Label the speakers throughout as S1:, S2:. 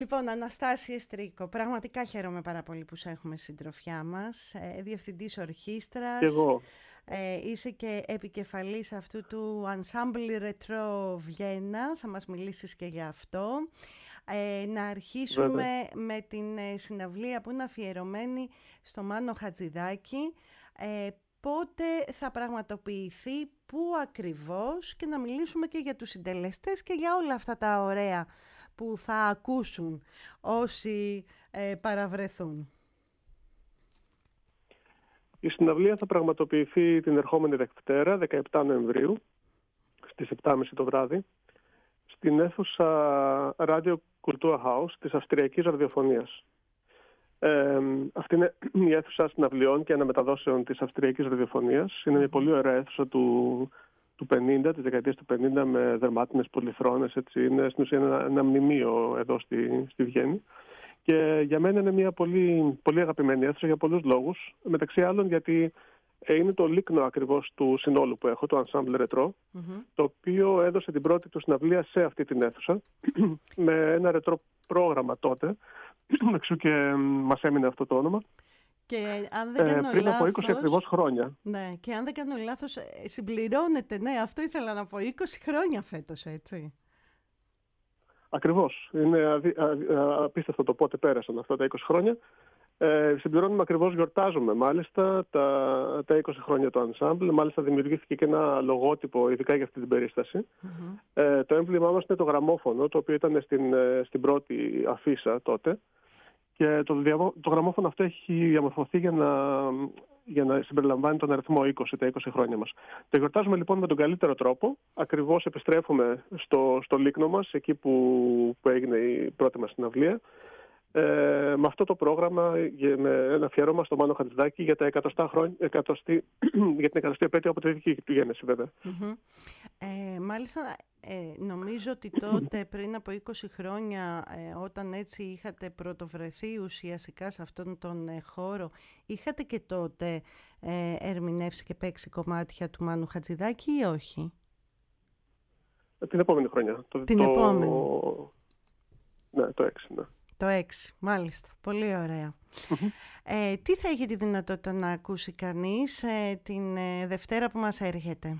S1: Λοιπόν, Αναστάση Εστρίκο, πραγματικά χαίρομαι πάρα πολύ που σε έχουμε συντροφιά μας, διευθυντής
S2: Και
S1: ορχήστρας,
S2: εγώ.
S1: είσαι και επικεφαλής αυτού του Ensemble Retro Βιέννα, θα μας μιλήσεις και για αυτό. Να αρχίσουμε
S2: Βέβαια.
S1: με την συναυλία που είναι αφιερωμένη στο Μάνο Χατζηδάκη. Πότε θα πραγματοποιηθεί, πού ακριβώς, και να μιλήσουμε και για τους συντελεστές και για όλα αυτά τα ωραία που θα ακούσουν όσοι παραβρεθούν.
S2: Η συναυλία θα πραγματοποιηθεί την ερχόμενη Δευτέρα, 17 Νοεμβρίου, στις 7.30 το βράδυ, στην αίθουσα Radio Kultur Haus της Αυστριακής Ραδιοφωνίας. Αυτή είναι η αίθουσα συναυλιών και αναμεταδόσεων της Αυστριακής Ραδιοφωνίας. Είναι μια πολύ ωραία αίθουσα του 50, της δεκαετίας του 50, με δερμάτινες πολυθρόνες. Έτσι. Είναι στην ουσία ένα μνημείο εδώ στη Βιέννη. Και για μένα είναι μια πολύ, πολύ αγαπημένη αίθουσα για πολλούς λόγους. Μεταξύ άλλων γιατί είναι το λίκνο ακριβώς του συνόλου που έχω, το Ensemble Retro, το οποίο έδωσε την πρώτη του συναυλία σε αυτή την αίθουσα, με ένα ρετρό πρόγραμμα τότε, εξού και μας έμεινε αυτό το όνομα.
S1: Και αν δεν κάνω
S2: πριν από 20
S1: λάθος,
S2: ακριβώς χρόνια.
S1: Ναι, και αν δεν κάνω λάθος, συμπληρώνεται, ναι, αυτό ήθελα να πω, 20 χρόνια φέτος, έτσι.
S2: Ακριβώς. Είναι απίστευτο το πότε πέρασαν αυτά τα 20 χρόνια. Συμπληρώνουμε ακριβώς, γιορτάζουμε μάλιστα τα 20 χρόνια το ensemble. Μάλιστα δημιουργήθηκε και ένα λογότυπο ειδικά για αυτή την περίσταση. Το έμβλημά μας είναι το γραμμόφωνο, το οποίο ήταν στην πρώτη αφίσα τότε. Και το γραμμόφωνο αυτό έχει διαμορφωθεί για να συμπεριλαμβάνει τον αριθμό 20, τα 20 χρόνια μας. Το γιορτάζουμε λοιπόν με τον καλύτερο τρόπο. Ακριβώς επιστρέφουμε στο λίκνο μας, εκεί που έγινε η πρώτη μας συναυλία. Με αυτό το πρόγραμμα, με ένα αφιέρωμα στο Μάνο Χατζηδάκη για την 100η επέτειο από τη δική του γέννηση, βέβαια.
S1: Μάλιστα, νομίζω ότι τότε, πριν από 20 χρόνια, όταν έτσι είχατε πρωτοβρεθεί ουσιαστικά σε αυτόν τον χώρο, είχατε και τότε ερμηνεύσει και παίξει κομμάτια του Μάνου Χατζηδάκη ή όχι?
S2: Την επόμενη χρονιά.
S1: Επόμενη.
S2: Ναι, το 6, ναι.
S1: Το 6, μάλιστα. Πολύ ωραία. Τι θα έχει τη δυνατότητα να ακούσει κανείς την Δευτέρα που μας έρχεται?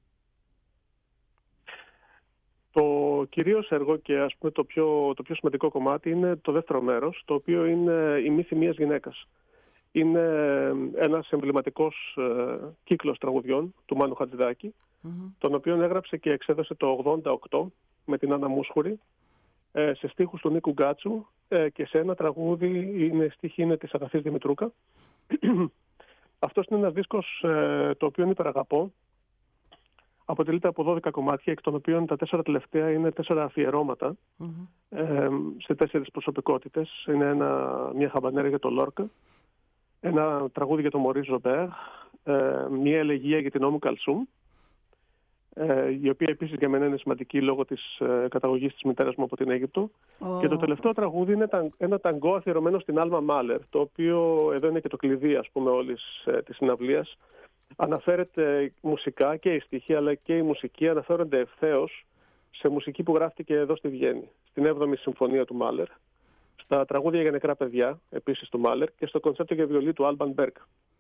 S2: Το κυρίως έργο και ας πούμε το πιο σημαντικό κομμάτι είναι το δεύτερο μέρος, το οποίο είναι η μύθη μιας γυναίκας. Είναι ένας εμβληματικός κύκλος τραγουδιών του Μάνου Χατζηδάκη, τον οποίο έγραψε και εξέδωσε το 1988 με την Άννα Μούσχουρη, σε στίχους του Νίκου Γκάτσου, και σε ένα τραγούδι στίχη είναι της Αγαθής Δημητρούκα. Αυτός είναι ένας δίσκος το οποίο υπεραγαπώ. Αποτελείται από 12 κομμάτια, εκ των οποίων τα 4 τελευταία είναι 4 αφιερώματα σε 4 προσωπικότητες. Είναι μια χαμπανέρα για τον Λόρκα, ένα τραγούδι για τον Μωρίς Ζομπέρ, μια ελεγγία για την Όμου Καλσούμ, η οποία επίσης για μένα είναι σημαντική λόγω της καταγωγής της μητέρας μου από την Αίγυπτο. Και το τελευταίο τραγούδι είναι ένα ταγκό αφιερωμένο στην Άλμα Μάλερ, το οποίο εδώ είναι και το κλειδί, ας πούμε, όλης της συναυλίας. Αναφέρεται μουσικά και η στίχη, αλλά και η μουσική αναφέρονται ευθέως σε μουσική που γράφτηκε εδώ στη Βιέννη, στην 7η Συμφωνία του Μάλερ, στα τραγούδια για νεκρά παιδιά, επίσης του Μάλερ, και στο κονσέρτο για βιολί του Άλμπαν Μπέρκ.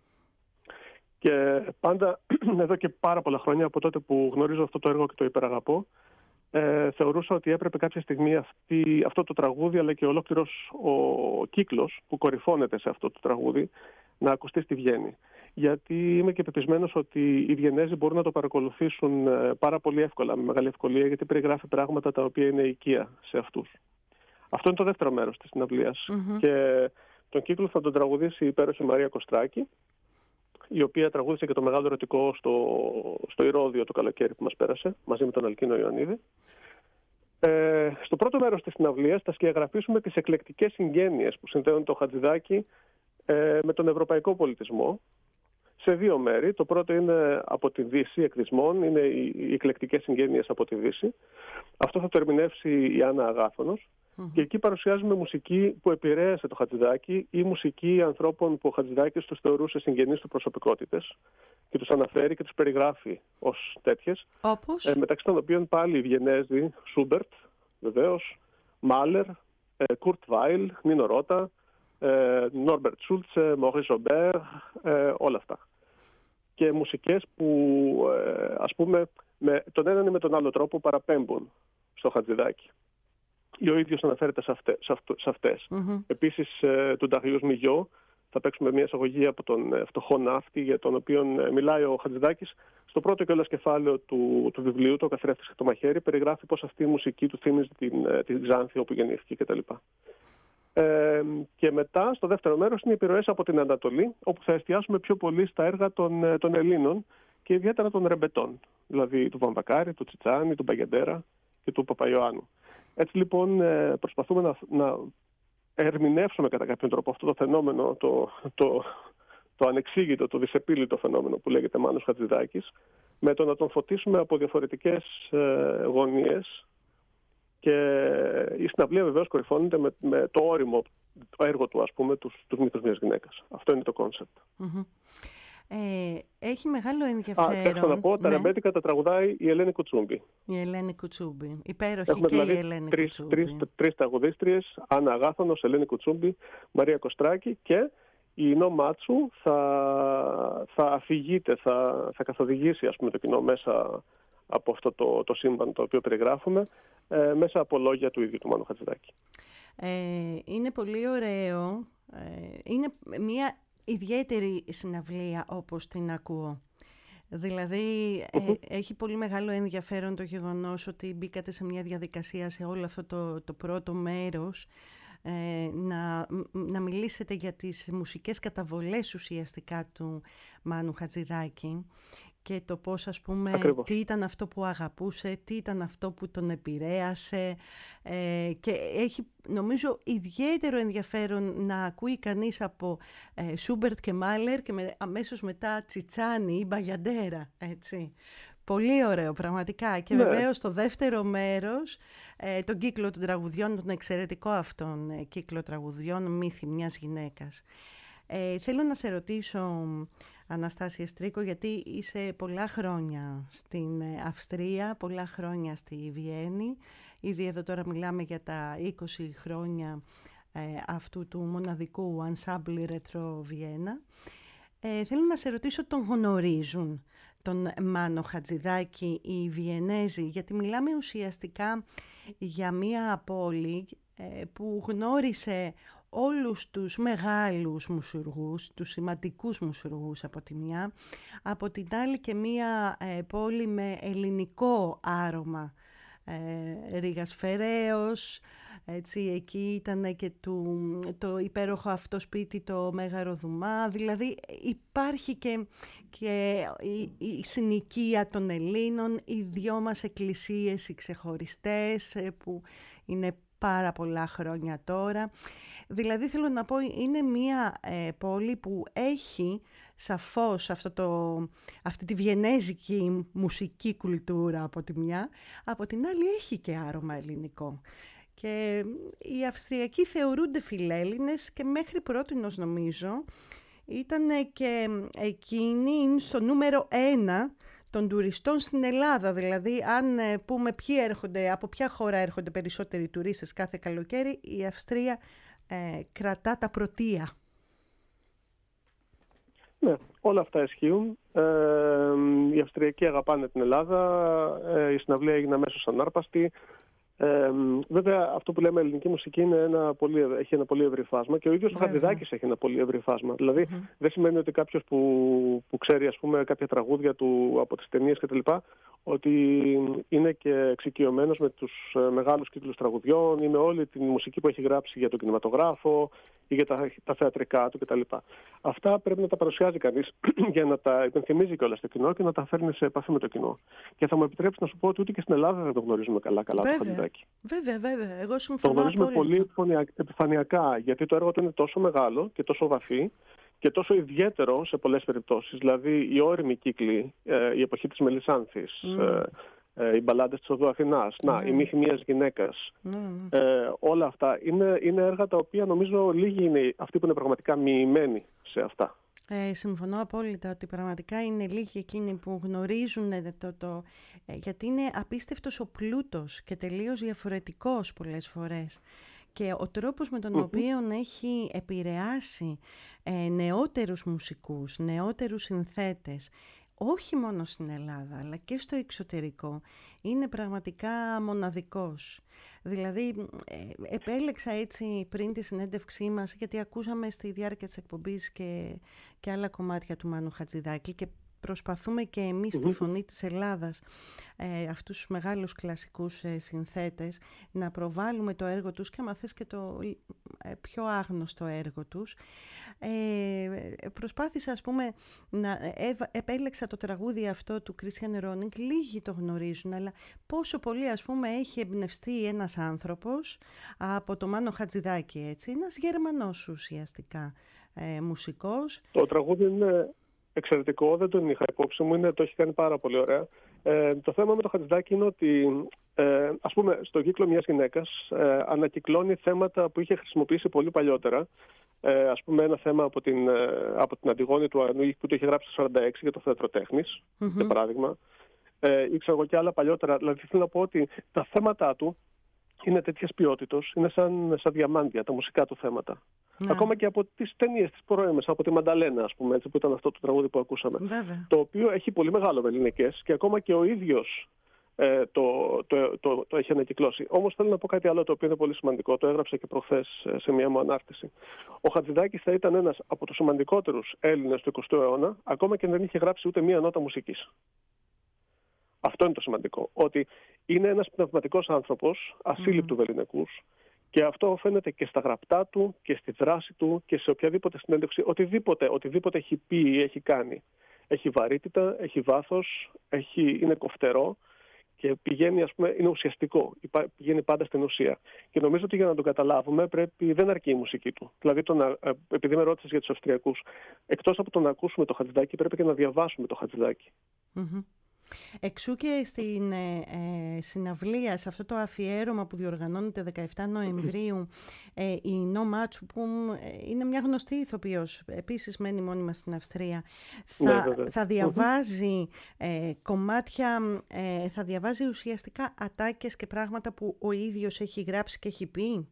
S2: Και πάντα, εδώ και πάρα πολλά χρόνια, από τότε που γνωρίζω αυτό το έργο και το υπεραγαπώ, θεωρούσα ότι έπρεπε κάποια στιγμή αυτό το τραγούδι, αλλά και ολόκληρος ο κύκλος που κορυφώνεται σε αυτό το τραγούδι, να ακουστεί στη Βιέννη. Γιατί είμαι και πεπισμένος ότι οι Βιενέζοι μπορούν να το παρακολουθήσουν πάρα πολύ εύκολα, με μεγάλη ευκολία, γιατί περιγράφει πράγματα τα οποία είναι οικεία σε αυτούς. Αυτό είναι το δεύτερο μέρος της συναυλίας. Και τον κύκλο θα τον τραγουδήσει η υπέροχη Μαρία Κωστράκη, η οποία τραγούδισε και το μεγάλο ερωτικό στο Ηρώδειο το καλοκαίρι που μας πέρασε, μαζί με τον Αλκίνο Ιωαννίδη. Στο πρώτο μέρος της συναυλίας θα σκιαγραφίσουμε τις εκλεκτικές συγγένειες που συνδέουν το Χατζηδάκη με τον ευρωπαϊκό πολιτισμό, σε 2 μέρη. Το πρώτο είναι από τη Δύση, εκδισμών, είναι οι εκλεκτικές συγγένειες από τη Δύση. Αυτό θα το ερμηνεύσει η Άννα Αγάθωνος. Και εκεί παρουσιάζουμε μουσική που επηρέασε το Χατζηδάκη ή μουσική ανθρώπων που ο Χατζηδάκης τους θεωρούσε συγγενείς του προσωπικότητες και τους αναφέρει και τους περιγράφει ως τέτοιες.
S1: Όπως?
S2: Μεταξύ των οποίων πάλι οι Βιενέζοι, Σούμπερτ, βεβαίως, Μάλερ, Κουρτ Βάιλ, Νίνο Ρώτα, Νόρμπερτ Σούλτσε, Μόρι Ζομπέρ, όλα αυτά. Και μουσικές που, ας πούμε, με τον έναν ή με τον άλλο τρόπο παραπέμπουν στο Χατζηδάκι. Ή ο ίδιος αναφέρεται σε αυτές. Επίσης, του Νταριούς Μιγιό, θα παίξουμε μια εισαγωγή από τον φτωχό ναύτη, για τον οποίο μιλάει ο Χατζηδάκης. Στο πρώτο κιόλας κεφάλαιο του βιβλίου, το Καθρέφτης και το Μαχαίρι, περιγράφει πως αυτή η μουσική του θύμιζε την Ξάνθη όπου γεννήθηκε κτλ. Και μετά, στο δεύτερο μέρος, είναι οι επιρροές από την Ανατολή, όπου θα εστιάσουμε πιο πολύ στα έργα των Ελλήνων και ιδιαίτερα των ρεμπετών, δηλαδή του Βαμβακάρη, του Τσιτσάνη, του Μπαγιαντέρα και του Παπαϊωάννου. Έτσι λοιπόν προσπαθούμε να ερμηνεύσουμε κατά κάποιον τρόπο αυτό το φαινόμενο, το ανεξήγητο, το δυσεπίλητο φαινόμενο που λέγεται Μάνος Χατζηδάκης, με το να τον φωτίσουμε από διαφορετικές γωνίες. Και η συναυλία βεβαίως κορυφώνεται με το όριμο έργο του, ας πούμε, τους μύθους μιας γυναίκας. Αυτό είναι το κόνσεπτ.
S1: Έχει μεγάλο ενδιαφέρον.
S2: Θέλω να πω, τα ρεμπέτικα τα τραγουδάει η Ελένη Κουτσούμπη.
S1: Η Ελένη Κουτσούμπη. Υπέροχη.
S2: Έχουμε
S1: και
S2: δηλαδή
S1: η Ελένη Κουτσούμπη.
S2: τρεις τραγουδίστριες, Άννα Αγάθωνος, Ελένη Κουτσούμπη, Μαρία Κωστράκη, και η Ινώ Μάτσου θα αφηγείται, θα καθοδηγήσει, ας πούμε, το κοινό μέσα από αυτό το σύμπαν το οποίο περιγράφουμε, μέσα από λόγια του ίδιου του Μάνου Χατζηδάκη.
S1: Είναι πολύ ωραίο. Είναι μια ιδιαίτερη συναυλία όπως την ακούω. Δηλαδή έχει πολύ μεγάλο ενδιαφέρον το γεγονός ότι μπήκατε σε μια διαδικασία σε όλο αυτό το πρώτο μέρος, να μιλήσετε για τις μουσικές καταβολές ουσιαστικά του Μάνου Χατζηδάκη και το πώς, ας πούμε,
S2: Ακριβώς.
S1: τι ήταν αυτό που αγαπούσε, τι ήταν αυτό που τον επηρέασε, και έχει, νομίζω, ιδιαίτερο ενδιαφέρον να ακούει κανείς από Σούμπερτ και Μάλερ και αμέσως μετά Τσιτσάνι ή Μπαγιαντέρα, έτσι. Πολύ ωραίο, πραγματικά. Και βεβαίως στο δεύτερο μέρος, τον κύκλο των τραγουδιών, τον εξαιρετικό αυτόν κύκλο τραγουδιών, Μύθοι μιας γυναίκας. Θέλω να σε ρωτήσω, Αναστάσια Στρίκο, γιατί είσαι πολλά χρόνια στην Αυστρία, πολλά χρόνια στη Βιέννη. Ήδη εδώ τώρα μιλάμε για τα 20 χρόνια αυτού του μοναδικού Ensemble Retro Βιέννα. Θέλω να σε ρωτήσω, τον γνωρίζουν τον Μάνο Χατζηδάκη οι Βιενέζοι? Γιατί μιλάμε ουσιαστικά για μία πόλη που γνώρισε όλους τους μεγάλους μουσουργούς, τους σημαντικούς μουσουργούς από τη μια, από την άλλη και μία πόλη με ελληνικό άρωμα. Ρήγας Φεραίος, έτσι, εκεί ήταν και το υπέροχο αυτό σπίτι, το Μέγαρο Δουμά. Δηλαδή υπάρχει και η συνοικία των Ελλήνων, οι δυο μας εκκλησίες, οι ξεχωριστές, που είναι πάρα πολλά χρόνια τώρα. Δηλαδή θέλω να πω, είναι μια πόλη που έχει σαφώς αυτή τη βιενέζικη μουσική κουλτούρα από τη μια, από την άλλη έχει και άρωμα ελληνικό. Και οι Αυστριακοί θεωρούνται φιλέλληνες και μέχρι πρότινος, νομίζω, ήταν και εκείνοι στο νούμερο 1 των τουριστών στην Ελλάδα. Δηλαδή, αν πούμε από ποια χώρα έρχονται περισσότεροι τουρίστες κάθε καλοκαίρι, η Αυστρία κρατά τα πρωτεία.
S2: Ναι, όλα αυτά ισχύουν. Οι Αυστριακοί αγαπάνε την Ελλάδα. Η συναυλία έγινε αμέσως ανάρπαστη. Βέβαια, αυτό που λέμε ελληνική μουσική έχει ένα πολύ ευρύ φάσμα και ο ίδιος ο Χατζηδάκης έχει ένα πολύ ευρύ φάσμα. Δηλαδή, δεν σημαίνει ότι κάποιος που ξέρει, ας πούμε, κάποια τραγούδια του από τις ταινίες κτλ., ότι είναι και εξοικειωμένος με τους μεγάλους κύκλους τραγουδιών ή με όλη τη μουσική που έχει γράψει για τον κινηματογράφο ή για τα θεατρικά του κτλ. Αυτά πρέπει να τα παρουσιάζει κανείς για να τα υπενθυμίζει κιόλας στο κοινό και να τα φέρνει σε επαφή με το κοινό. Και θα μου επιτρέψει να σου πω ότι ούτε και στην Ελλάδα δεν το γνωρίζουμε καλά το Χατζηδάκη.
S1: Βέβαια. Εγώ συμφωνώ.
S2: Το γνωρίζουμε πολύ επιφανειακά, γιατί το έργο του είναι τόσο μεγάλο και τόσο βαθύ και τόσο ιδιαίτερο σε πολλές περιπτώσεις. Δηλαδή, οι όριμοι κύκλοι, η εποχή της Μελισσάνθης, οι μπαλάντες της Οδού Αθηνάς, η Μύθοι μιας γυναίκας, όλα αυτά είναι έργα τα οποία νομίζω λίγοι είναι αυτοί που είναι πραγματικά μοιημένοι σε αυτά.
S1: Συμφωνώ απόλυτα ότι πραγματικά είναι λίγοι εκείνοι που γνωρίζουν γιατί είναι απίστευτος ο πλούτος και τελείως διαφορετικός πολλές φορές. και ο τρόπος με τον οποίο έχει επηρεάσει νεότερους μουσικούς, νεότερους συνθέτες, όχι μόνο στην Ελλάδα αλλά και στο εξωτερικό, είναι πραγματικά μοναδικός. Δηλαδή επέλεξα έτσι πριν τη συνέντευξή μας, γιατί ακούσαμε στη διάρκεια της εκπομπής και άλλα κομμάτια του Μάνου Χατζηδάκη και προσπαθούμε και εμείς στη Φωνή της Ελλάδας αυτούς τους μεγάλους κλασικούς συνθέτες να προβάλλουμε το έργο τους και άμα θες και το πιο άγνωστο έργο τους. Προσπάθησα ας πούμε επέλεξα το τραγούδι αυτό του Κρίστιαν Ρόνινγκ, λίγοι το γνωρίζουν, αλλά πόσο πολύ ας πούμε έχει εμπνευστεί ένας άνθρωπος από το Μάνο Χατζηδάκη, έτσι, ένας Γερμανός ουσιαστικά μουσικός.
S2: Το τραγούδι είναι εξαιρετικό, δεν τον είχα υπόψη μου, το έχει κάνει πάρα πολύ ωραία. Το θέμα με το Χατζηδάκη είναι ότι ας πούμε στο κύκλο μιας γυναίκας ανακυκλώνει θέματα που είχε χρησιμοποιήσει πολύ παλιότερα. Ας πούμε ένα θέμα από την Αντιγόνη του Ανούη που το είχε γράψει το 1946 για το θέατρο τέχνης, για παράδειγμα. Ήξερα εγώ και άλλα παλιότερα. Δηλαδή θέλω να πω ότι τα θέματα του είναι τέτοιας ποιότητος, είναι σαν διαμάντια τα μουσικά του θέματα. Ακόμα και από τις ταινίες τις πρώιμες, από τη Μανταλένα, ας πούμε, έτσι, που ήταν αυτό το τραγούδι που ακούσαμε.
S1: Βέβαια.
S2: Το οποίο έχει πολύ μεγάλο βεληνικές και ακόμα και ο ίδιος το έχει ανακυκλώσει. Όμως θέλω να πω κάτι άλλο το οποίο είναι πολύ σημαντικό. Το έγραψα και προχθές σε μια μου ανάρτηση. Ο Χατζηδάκης θα ήταν ένας από τους σημαντικότερους Έλληνες του 20ου αιώνα, ακόμα και δεν είχε γράψει ούτε μία νότα μουσικής. Αυτό είναι το σημαντικό. Ότι είναι ένας πνευματικός άνθρωπος, ασύλληπτου βεληνικούς, και αυτό φαίνεται και στα γραπτά του και στη δράση του και σε οποιαδήποτε συνέντευξη. Οτιδήποτε έχει πει ή έχει κάνει. Έχει βαρύτητα, έχει βάθος, είναι κοφτερό και πηγαίνει, ας πούμε, είναι ουσιαστικό. Πηγαίνει πάντα στην ουσία. Και νομίζω ότι για να τον καταλάβουμε δεν αρκεί η μουσική του. Δηλαδή, επειδή με ρώτησες για τους Αυστριακούς, εκτός από το να ακούσουμε το Χατζηδάκη, πρέπει και να διαβάσουμε το Χατζηδάκη.
S1: Εξού και στην συναυλία, σε αυτό το αφιέρωμα που διοργανώνεται 17 Νοεμβρίου, η Νο Μάτσου, που είναι μια γνωστή ηθοποιός, επίσης μένει μόνιμα στην Αυστρία, θα διαβάζει κομμάτια, θα διαβάζει ουσιαστικά ατάκες και πράγματα που ο ίδιος έχει γράψει και έχει πει.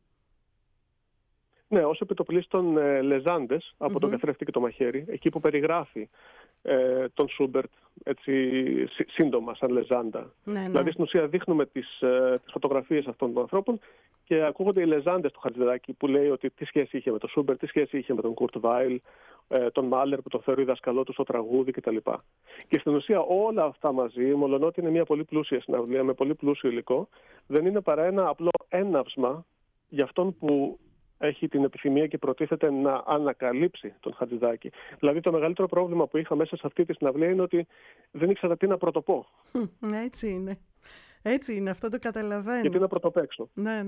S2: Ναι, ως επιτοπλίστων λεζάντες από τον καθρέφτη και το μαχαίρι, εκεί που περιγράφει τον Σούμπερτ έτσι σύντομα σαν λεζάντα.
S1: Ναι.
S2: Δηλαδή στην ουσία δείχνουμε τις φωτογραφίες αυτών των ανθρώπων και ακούγονται οι λεζάντες του Χατζηδάκη που λέει ότι τι σχέση είχε με τον Σούμπερτ, τι σχέση είχε με τον Κουρτ Βάιλ, τον Μάλερ που τον θεωρεί δασκαλό του στο τραγούδι κτλ. Και στην ουσία όλα αυτά μαζί, μολονότι είναι μια πολύ πλούσια συναυλία με πολύ πλούσιο υλικό, δεν είναι παρά ένα απλό έναυσμα για αυτόν που έχει την επιθυμία και προτίθεται να ανακαλύψει τον Χατζηδάκη. Δηλαδή το μεγαλύτερο πρόβλημα που είχα μέσα σε αυτή τη συναυλία είναι ότι δεν ήξερα τι να πρωτοπώ.
S1: Έτσι είναι. Έτσι είναι, αυτό το καταλαβαίνω.
S2: Γιατί να πρωτοπαίξω.
S1: Ναι.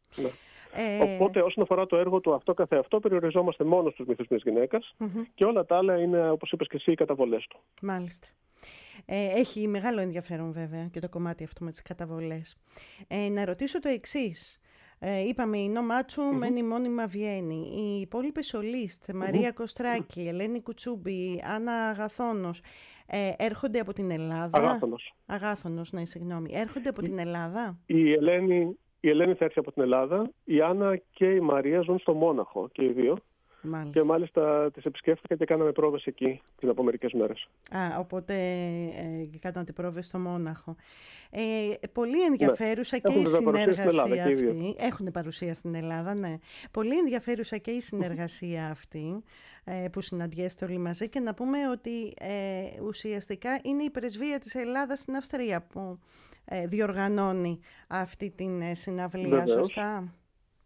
S2: Οπότε όσον αφορά το έργο του αυτό καθεαυτό, περιοριζόμαστε μόνο στους μύθους μιας γυναίκας και όλα τα άλλα είναι, όπως είπες και εσύ, οι καταβολές του.
S1: Μάλιστα. Έχει μεγάλο ενδιαφέρον βέβαια και το κομμάτι αυτό με τις καταβολές. Να ρωτήσω το εξής. Είπαμε η Νο Μάτσου μένει μόνιμα Βιέννη. Οι υπόλοιπες σολίστ, Μαρία Κοστράκη, Ελένη Κουτσούμπη, Άννα Αγαθώνος, έρχονται από την Ελλάδα. Αγάθωνος, ναι, συγγνώμη. Έρχονται από την Ελλάδα.
S2: Η Ελένη θα έρθει από την Ελλάδα. Η Άννα και η Μαρία ζουν στο Μόναχο και οι δύο.
S1: Μάλιστα.
S2: Και μάλιστα τις επισκέφθηκα και κάναμε πρόβες εκεί πριν από μερικές μέρες.
S1: Οπότε κάνατε πρόβες στο Μόναχο. Πολύ ενδιαφέρουσα και η συνεργασία αυτή. Έχουν παρουσία στην Ελλάδα, ναι. Πολύ ενδιαφέρουσα και η συνεργασία αυτή που συναντιέστε όλοι μαζί και να πούμε ότι ουσιαστικά είναι η πρεσβεία της Ελλάδας στην Αυστρία που διοργανώνει αυτή την συναυλία,
S2: βεβαίως.
S1: Σωστά?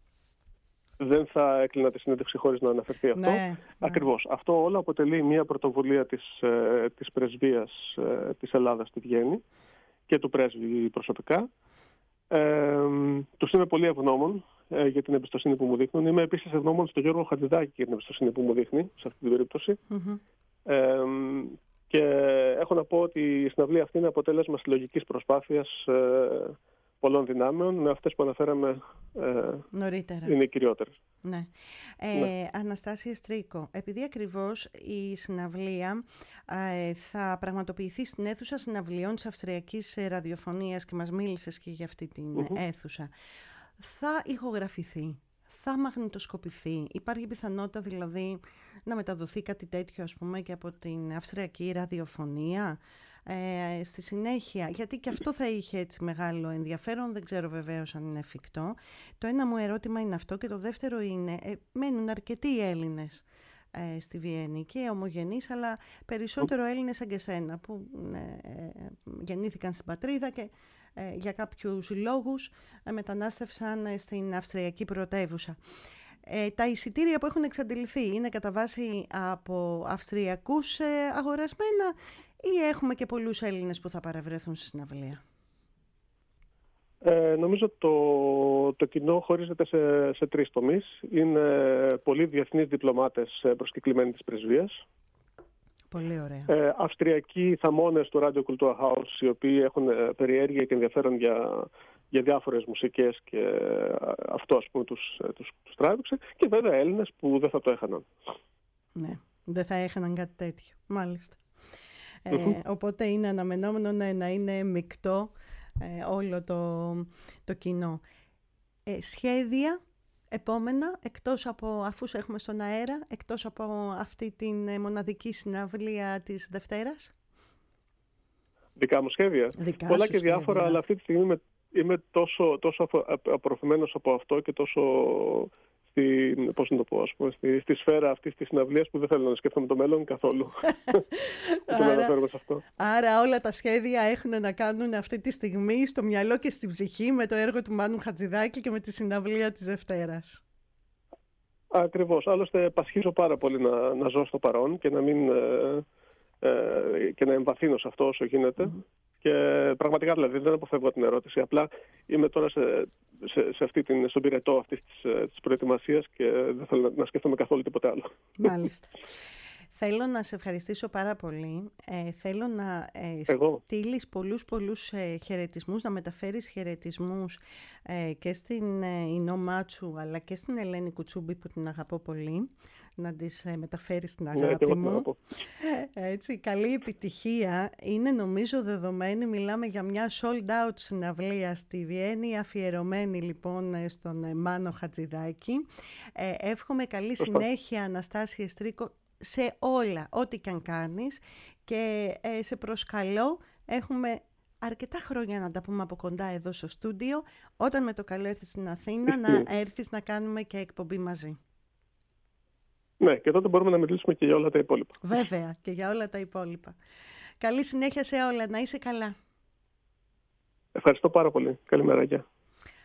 S2: Δεν θα έκλεινα τη συνέντευξη χωρίς να αναφερθεί αυτό. Ακριβώς. Αυτό όλο αποτελεί μια πρωτοβουλία της πρεσβείας της Ελλάδας στη Βιέννη και του πρέσβη προσωπικά. Τους είμαι πολύ ευγνώμων για την εμπιστοσύνη που μου δείχνουν. Είμαι επίσης ευγνώμων στον Γιώργο Χατζηδάκη για την εμπιστοσύνη που μου δείχνει σε αυτή την περίπτωση. Και έχω να πω ότι η συναυλία αυτή είναι αποτέλεσμα συλλογικής προσπάθειας πολλών δυνάμεων, με αυτές που αναφέραμε
S1: νωρίτερα.
S2: Είναι οι κυριότερες.
S1: Ναι. Αναστάσια Στρίκο, επειδή ακριβώς η συναυλία θα πραγματοποιηθεί στην αίθουσα συναυλιών της Αυστριακής Ραδιοφωνίας και μας μίλησες και για αυτή την αίθουσα, θα ηχογραφηθεί, θα μαγνητοσκοπηθεί? Υπάρχει πιθανότητα δηλαδή να μεταδοθεί κάτι τέτοιο, ας πούμε, και από την Αυστριακή ραδιοφωνία στη συνέχεια? Γιατί και αυτό θα είχε έτσι μεγάλο ενδιαφέρον, δεν ξέρω βεβαίως αν είναι εφικτό. Το ένα μου ερώτημα είναι αυτό, και το δεύτερο είναι, μένουν αρκετοί Έλληνες στη Βιέννη και ομογενείς, αλλά περισσότερο Έλληνες σαν και εσένα, που γεννήθηκαν στην πατρίδα και για κάποιους λόγους μετανάστευσαν στην Αυστριακή πρωτεύουσα. Τα εισιτήρια που έχουν εξαντληθεί είναι κατά βάση από Αυστριακούς αγορασμένα, ή έχουμε και πολλούς Έλληνες που θα παρευρεθούν στη συναυλία?
S2: Νομίζω το κοινό χωρίζεται σε τρεις τομείς. Είναι πολλοί διεθνείς διπλωμάτες προσκεκλημένοι της πρεσβείας.
S1: Πολύ ωραία.
S2: Αυστριακοί θαμώνες του Radio Kultur Haus, οι οποίοι έχουν περιέργεια και ενδιαφέρον για διάφορες μουσικές, και αυτό, ας πούμε, τους τράβηξε. Και βέβαια Έλληνες που δεν θα το έχαναν.
S1: Ναι, δεν θα έχαναν κάτι τέτοιο, μάλιστα. Οπότε είναι αναμενόμενο να είναι μεικτό όλο το κοινό. Σχέδια επόμενα, εκτός από, αφού έχουμε στον αέρα, εκτός από αυτή την μοναδική συναυλία της Δευτέρας?
S2: Δικά μου σχέδια. Πολλά και διάφορα, αλλά αυτή τη στιγμή είμαι τόσο απορροφημένος από αυτό και τόσο πώς να το πω, ας πούμε, στη σφαίρα αυτής της συναυλίας, που δεν θέλω να σκέφτομαι το μέλλον καθόλου.
S1: Άρα όλα τα σχέδια έχουν να κάνουν αυτή τη στιγμή στο μυαλό και στην ψυχή με το έργο του Μάνου Χατζηδάκη και με τη συναυλία της Δευτέρας.
S2: Ακριβώς. Άλλωστε πασχίζω πάρα πολύ να ζω στο παρόν και και να εμβαθύνω σε αυτό όσο γίνεται. Και πραγματικά, δηλαδή, δεν αποφεύγω την ερώτηση. Απλά είμαι τώρα στον πυρετό αυτής της προετοιμασίας και δεν θέλω να σκέφτομαι καθόλου τίποτε άλλο.
S1: Μάλιστα. Θέλω να σε ευχαριστήσω πάρα πολύ. Θέλω να στείλεις πολλούς χαιρετισμούς, να μεταφέρεις χαιρετισμούς και στην Ινώ Μάτσου, αλλά και στην Ελένη Κουτσούμπη, που την αγαπώ πολύ. Να τις μεταφέρεις την αγάπη μου. Έτσι, καλή επιτυχία. Είναι νομίζω δεδομένη, μιλάμε για μια sold out συναυλία στη Βιέννη, αφιερωμένη λοιπόν στον Μάνο Χατζηδάκη. Εύχομαι καλή συνέχεια, Αναστάση Εστρίκο, σε όλα, ό,τι και αν κάνεις, και σε προσκαλώ, έχουμε αρκετά χρόνια να τα πούμε από κοντά εδώ στο στούντιο, όταν με το καλό έρθεις στην Αθήνα, να έρθεις να κάνουμε και εκπομπή μαζί.
S2: Ναι, και τότε μπορούμε να μιλήσουμε και για όλα τα υπόλοιπα.
S1: Βέβαια, και για όλα τα υπόλοιπα. Καλή συνέχεια σε όλα, να είσαι καλά.
S2: Ευχαριστώ πάρα πολύ. Καλημέρα, γεια.